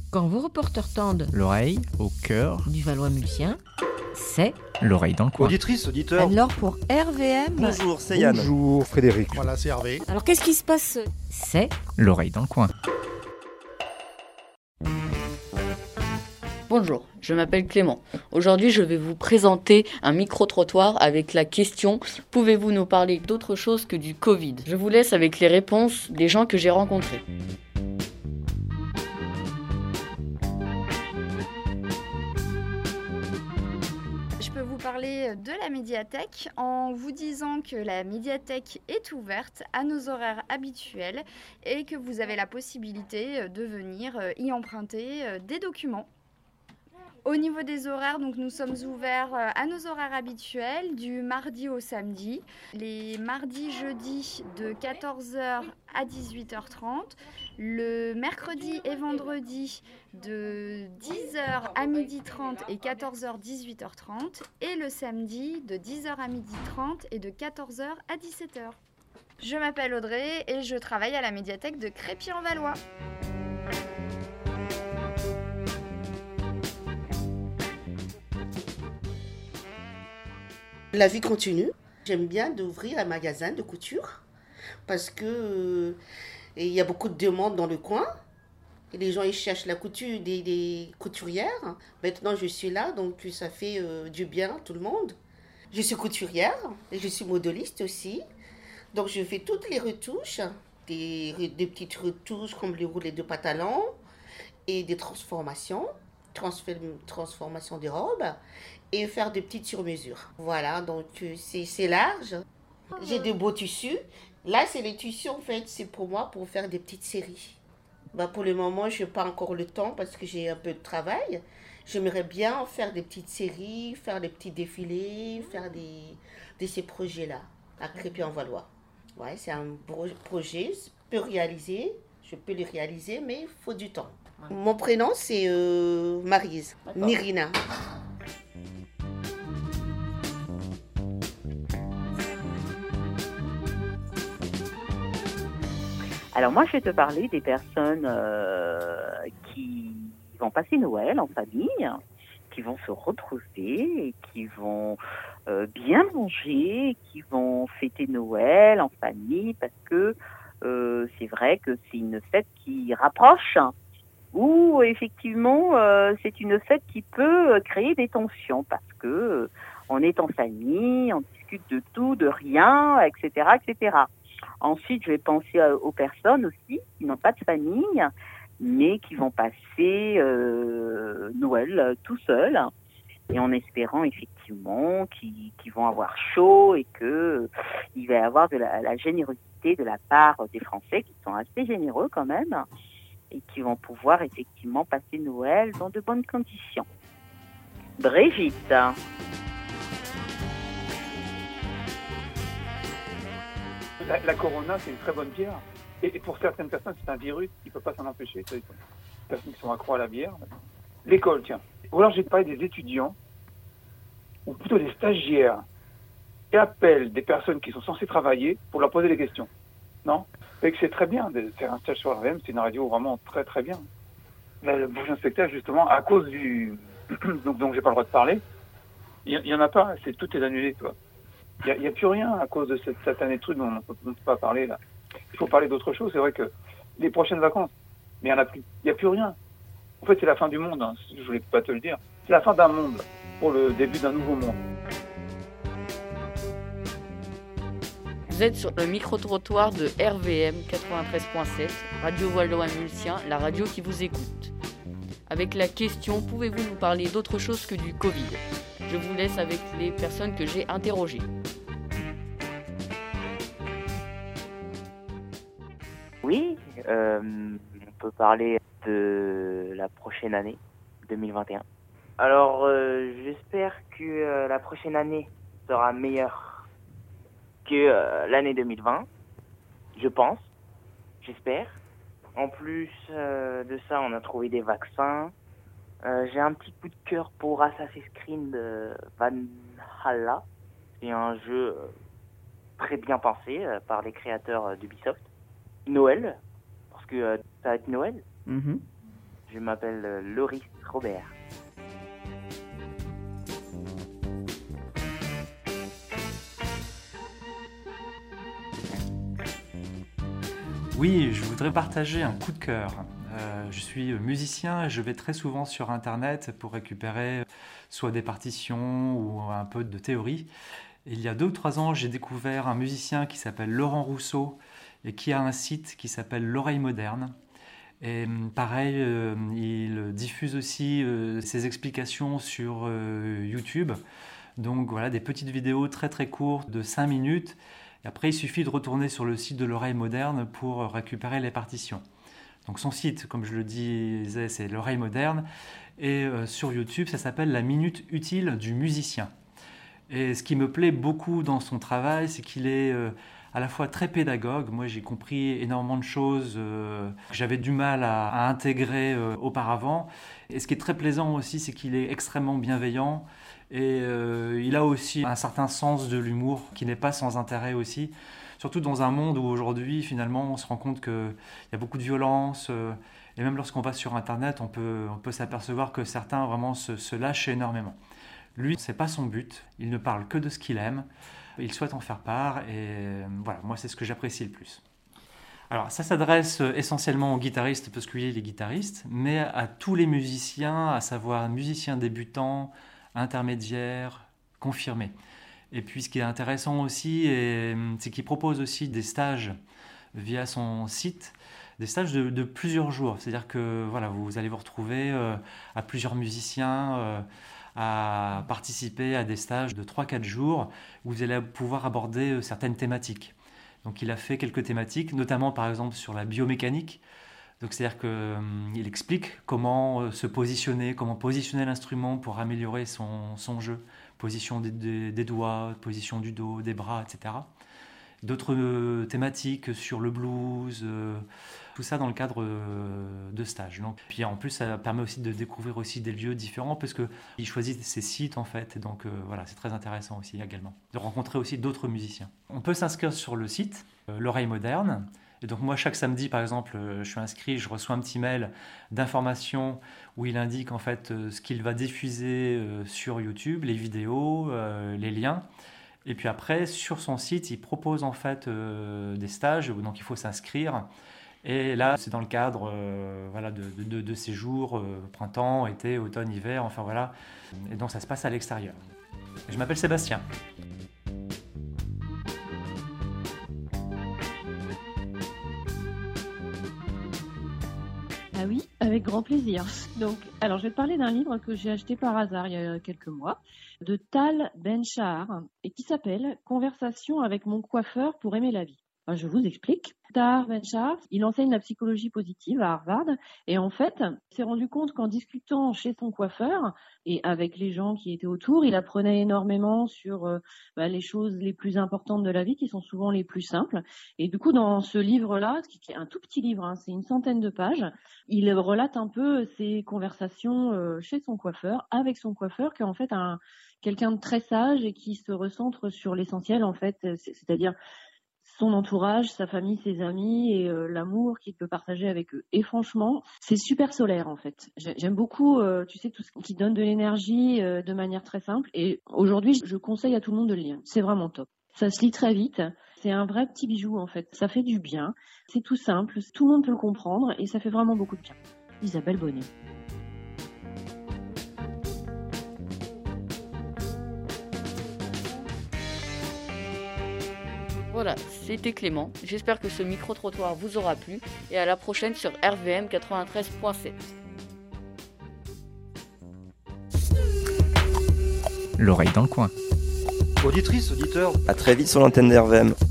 Quand vos reporters tendent L'oreille au cœur du Valois-Mulsien, c'est l'oreille dans le coin. Auditrice, auditeur. Alors pour RVM, Bonjour, c'est Yann. Bonjour Frédéric. Voilà, c'est Hervé. alors qu'est-ce qui se passe? c'est L'oreille dans le coin. Bonjour, je m'appelle Clément. Aujourd'hui, je vais vous présenter un micro-trottoir avec la question « Pouvez-vous nous parler d'autre chose que du Covid ?» Je vous laisse avec les réponses des gens que j'ai rencontrés. Je peux vous parler de la médiathèque en vous disant que la médiathèque est ouverte à nos horaires habituels et que vous avez la possibilité de venir y emprunter des documents. Au niveau des horaires, donc nous sommes ouverts à nos horaires habituels du mardi au samedi, les mardis, jeudis de 14h à 18h30, le mercredi et vendredi de 10h à 12h30 et 14h 18h30 et le samedi de 10h à 12h30 et de 14h à 17h. Je m'appelle Audrey et je travaille à la médiathèque de Crépy-en-Valois. La vie continue. J'aime bien d'ouvrir un magasin de couture parce que il y a beaucoup de demandes dans le coin. Et les gens ils cherchent la couture des couturières. Maintenant je suis là, donc ça fait du bien à tout le monde. Je suis couturière et je suis modéliste aussi. Donc je fais toutes les retouches, des petites retouches comme les roulés de pantalon et des transformations des robes et faire des petites sur-mesures. Voilà, donc c'est large. J'ai de beaux tissus. Là, c'est les tissus, en fait, c'est pour moi pour faire des petites séries. Pour le moment, je n'ai pas encore le temps parce que j'ai un peu de travail. J'aimerais bien faire des petites séries, faire des petits défilés, faire de ces projets-là à Crépy-en-Valois. Ouais, c'est un projet, je peux le réaliser, mais il faut du temps. Mon prénom, c'est Maryse, Nirina. Alors moi, je vais te parler des personnes qui vont passer Noël en famille, qui vont se retrouver et qui vont bien manger, qui vont fêter Noël en famille parce que c'est vrai que c'est une fête qui rapproche ou effectivement c'est une fête qui peut créer des tensions parce que on est en famille, on discute de tout, de rien, etc., etc. Ensuite, je vais penser aux personnes aussi qui n'ont pas de famille, mais qui vont passer Noël tout seuls, et en espérant effectivement qu'ils vont avoir chaud et qu'il va y avoir de la générosité de la part des Français qui sont assez généreux quand même, et qui vont pouvoir effectivement passer Noël dans de bonnes conditions. Brigitte. La corona, c'est une très bonne bière. Et pour certaines personnes, c'est un virus qui ne peut pas s'en empêcher. Les personnes qui sont accro à la bière. L'école, tiens. Ou alors j'ai parlé des étudiants, ou plutôt des stagiaires, qui appellent des personnes qui sont censées travailler pour leur poser des questions. Non? Et que c'est très bien de faire un stage sur RVM, c'est une radio vraiment très très bien. Là, le prochain spectacle, justement, à cause du... donc j'ai pas le droit de parler, il y en a pas, tout est annulé, toi. Il n'y a plus rien à cause de cette satanée truc dont on ne peut pas parler là. Il faut parler d'autre chose. C'est vrai que les prochaines vacances, mais il n'y en a plus. Il n'y a plus rien. En fait, c'est la fin du monde. Hein. Je voulais pas te le dire. C'est la fin d'un monde pour le début d'un nouveau monde. Vous êtes sur le micro-trottoir de RVM 93.7, Radio Valois-Mulsien, la radio qui vous écoute. Avec la question « Pouvez-vous nous parler d'autre chose que du Covid ?» Je vous laisse avec les personnes que j'ai interrogées. Oui, on peut parler de la prochaine année, 2021. Alors, j'espère que la prochaine année sera meilleure que l'année 2020. Je pense, j'espère. En plus de ça, on a trouvé des vaccins. J'ai un petit coup de cœur pour Assassin's Creed Valhalla. C'est un jeu très bien pensé par les créateurs d'Ubisoft. Noël, parce que ça va être Noël. Je m'appelle Loris Robert. Oui, je voudrais partager un coup de cœur. Je suis musicien et je vais très souvent sur Internet pour récupérer soit des partitions ou un peu de théorie. Et il y a 2 ou 3 ans, j'ai découvert un musicien qui s'appelle Laurent Rousseau et qui a un site qui s'appelle L'Oreille Moderne. Et pareil, il diffuse aussi ses explications sur YouTube. Donc voilà, des petites vidéos très très courtes de 5 minutes. Et après, il suffit de retourner sur le site de L'Oreille Moderne pour récupérer les partitions. Donc son site, comme je le disais, c'est L'Oreille Moderne. Et sur YouTube, ça s'appelle La Minute Utile du Musicien. Et ce qui me plaît beaucoup dans son travail, c'est qu'il est à la fois très pédagogue. Moi, j'ai compris énormément de choses que j'avais du mal à intégrer auparavant. Et ce qui est très plaisant aussi, c'est qu'il est extrêmement bienveillant. Et il a aussi un certain sens de l'humour qui n'est pas sans intérêt aussi. Surtout dans un monde où aujourd'hui, finalement, on se rend compte qu'il y a beaucoup de violence. Et même lorsqu'on va sur Internet, on peut s'apercevoir que certains vraiment se lâchent énormément. Lui, c'est pas son but. Il ne parle que de ce qu'il aime. Il souhaite en faire part. Et voilà, moi, c'est ce que j'apprécie le plus. Alors, ça s'adresse essentiellement aux guitaristes, parce qu'il est guitariste, mais à tous les musiciens, à savoir musiciens débutants, intermédiaires, confirmés. Et puis, ce qui est intéressant aussi, c'est qu'il propose aussi des stages via son site, des stages de plusieurs jours. C'est-à-dire que voilà, vous allez vous retrouver à plusieurs musiciens à participer à des stages de 3-4 jours où vous allez pouvoir aborder certaines thématiques. Donc, il a fait quelques thématiques, notamment par exemple sur la biomécanique. Donc, c'est-à-dire qu'il explique comment se positionner, comment positionner l'instrument pour améliorer son jeu. Position des doigts, position du dos, des bras, etc. D'autres thématiques sur le blues, tout ça dans le cadre de stages. Donc, puis en plus, ça permet aussi de découvrir aussi des lieux différents parce qu'il choisit ses sites en fait. Et donc voilà, c'est très intéressant aussi également de rencontrer aussi d'autres musiciens. On peut s'inscrire sur le site L'Oreille Moderne. Et donc moi, chaque samedi, par exemple, je suis inscrit, je reçois un petit mail d'information où il indique en fait ce qu'il va diffuser sur YouTube, les vidéos, les liens. Et puis après, sur son site, il propose en fait des stages, donc il faut s'inscrire. Et là, c'est dans le cadre voilà, de séjours, printemps, été, automne, hiver, enfin voilà. Et donc ça se passe à l'extérieur. Et je m'appelle Sébastien. Ah oui, avec grand plaisir. Donc, alors je vais te parler d'un livre que j'ai acheté par hasard il y a quelques mois, de Tal Ben-Shahar, et qui s'appelle « Conversation avec mon coiffeur pour aimer la vie ». Je vous explique. Tal Ben-Shahar, il enseigne la psychologie positive à Harvard, et en fait, il s'est rendu compte qu'en discutant chez son coiffeur et avec les gens qui étaient autour, il apprenait énormément sur les choses les plus importantes de la vie, qui sont souvent les plus simples. Et du coup, dans ce livre-là, qui est un tout petit livre, c'est une centaine de pages, il relate un peu ses conversations chez son coiffeur, avec son coiffeur, qui est en fait quelqu'un de très sage et qui se recentre sur l'essentiel, en fait, c'est-à-dire son entourage, sa famille, ses amis et l'amour qu'il peut partager avec eux. Et franchement, c'est super solaire en fait. J'aime beaucoup, tu sais, tout ce qui donne de l'énergie de manière très simple. Et aujourd'hui, je conseille à tout le monde de le lire. C'est vraiment top. Ça se lit très vite. C'est un vrai petit bijou en fait. Ça fait du bien. C'est tout simple. Tout le monde peut le comprendre et ça fait vraiment beaucoup de bien. Isabelle Bonnet. Voilà, c'était Clément. J'espère que ce micro-trottoir vous aura plu et à la prochaine sur RVM 93.7. L'oreille dans le coin. Auditrice, auditeur, à très vite sur l'antenne d'RVM.